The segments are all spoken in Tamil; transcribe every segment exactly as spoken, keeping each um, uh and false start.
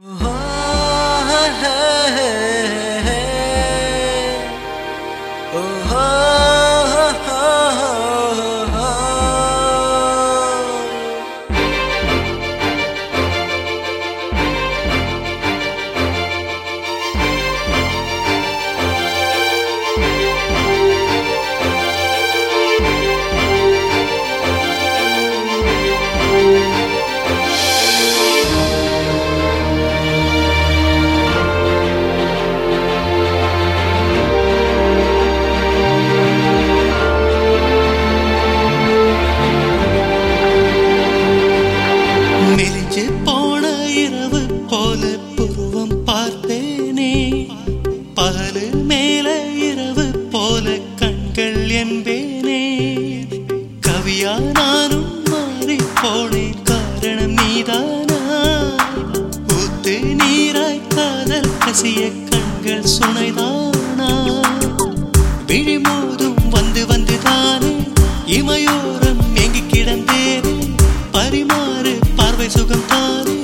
கவியா நானும் மாறி போனேன், காரணம் நீதானா? ஊத்து நீராய் காதல் கசிய கண்கள் சுனைதானா? விழிமோதும் வந்து வந்து தானே இமையோரம் எங்கி கிடந்தேனே, பரிமாறு பார்வை சுகம் தானே.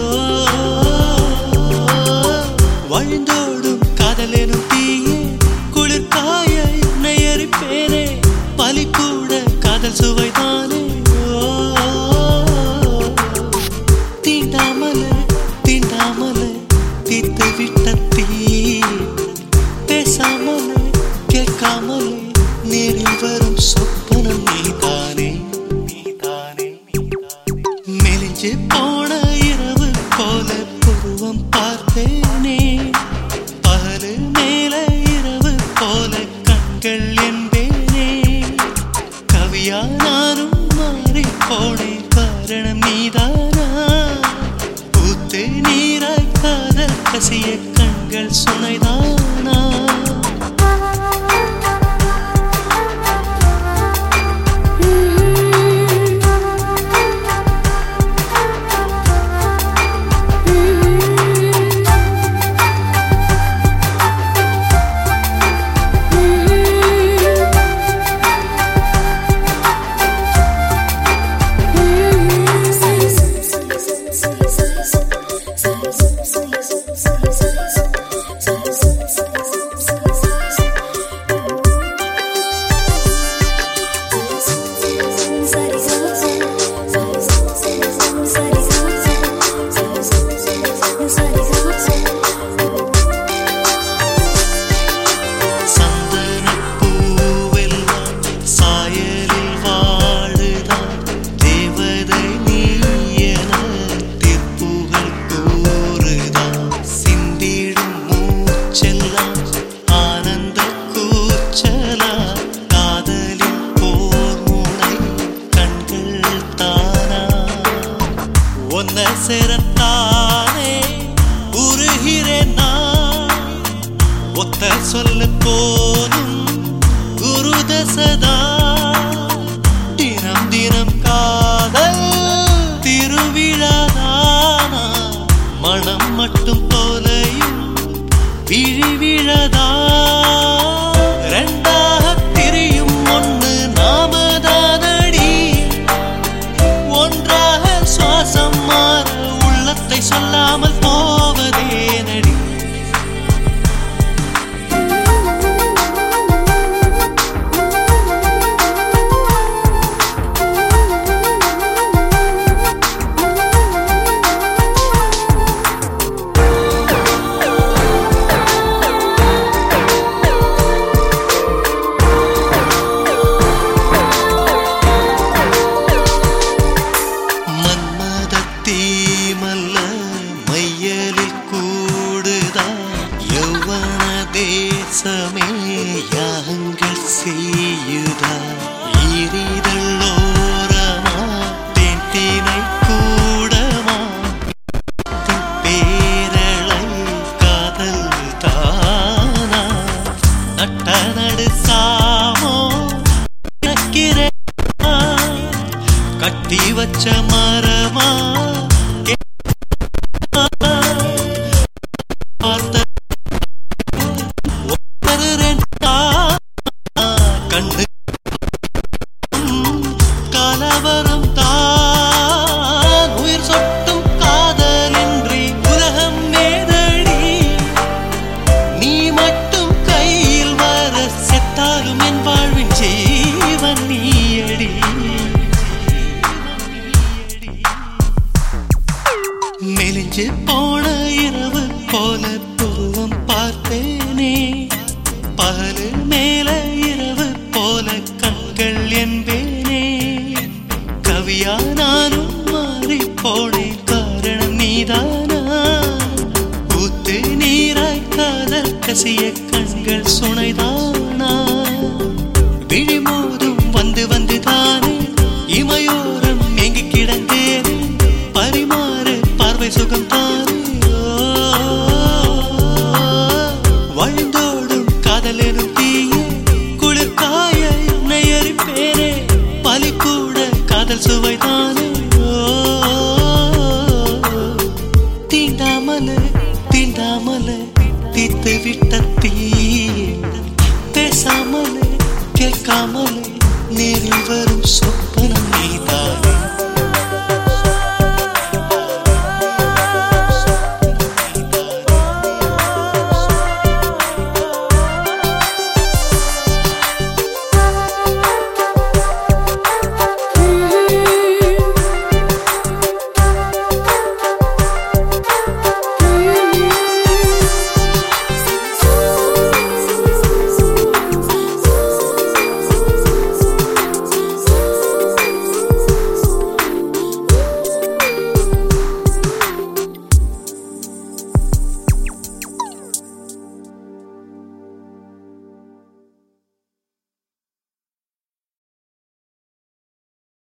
வழிந்தோடும் காதலேனும் தீயே, குளிர் காய என்னை எரிப்பேனே, பலி கூட காதல் சுவைதானே. தீண்டாமலே தீண்டாமலே தீர்த்து விட்ட தீ, பேசாமலே கேட்காமலே நீரில் வரும் சொப்பனம் நீதானே நீதானே. மெலிஞ்சு போன இரவு போல புருவம் பார்த்தேனே, பகலு மேல இரவு போல கண்கள் என்பேனே. கவியா நானும் மாறி போனேன், காரணம் நீதானா? ஊத்து நீராய் காதல் கசிய கண்கள் சுனைதானா? சேரத்தானே உருகிறேன் நான், ஒத்த சொல்ல போதும் குருதசதா. தினம் தினம் காதல் திருவிழாதானா, மனம் மட்டும் போலையும் விழிவிழதா. ரெண்டாக திரியும் ஒன்று நாமதானடி, ஒன்றாக சுவாசம் மாற உள்ளத்தை சொல்லாமல் போவதே நடி. பிஞ்சு போன இரவு போல புருவம் பார்த்தேனே, பகலு மேல இரவு போல கண்கள் என்பேனே. கவியா நானும் மாறி போனேன், காரணம் நீதானா? ஊத்து நீராய் காதல் கசிய கண்கள் சுனைதானா? விழிமோதும் வந்து வந்து தானே இமையோரம் எங்கு கிடந்தேனே, பரிமாறு பார்வை சுகம்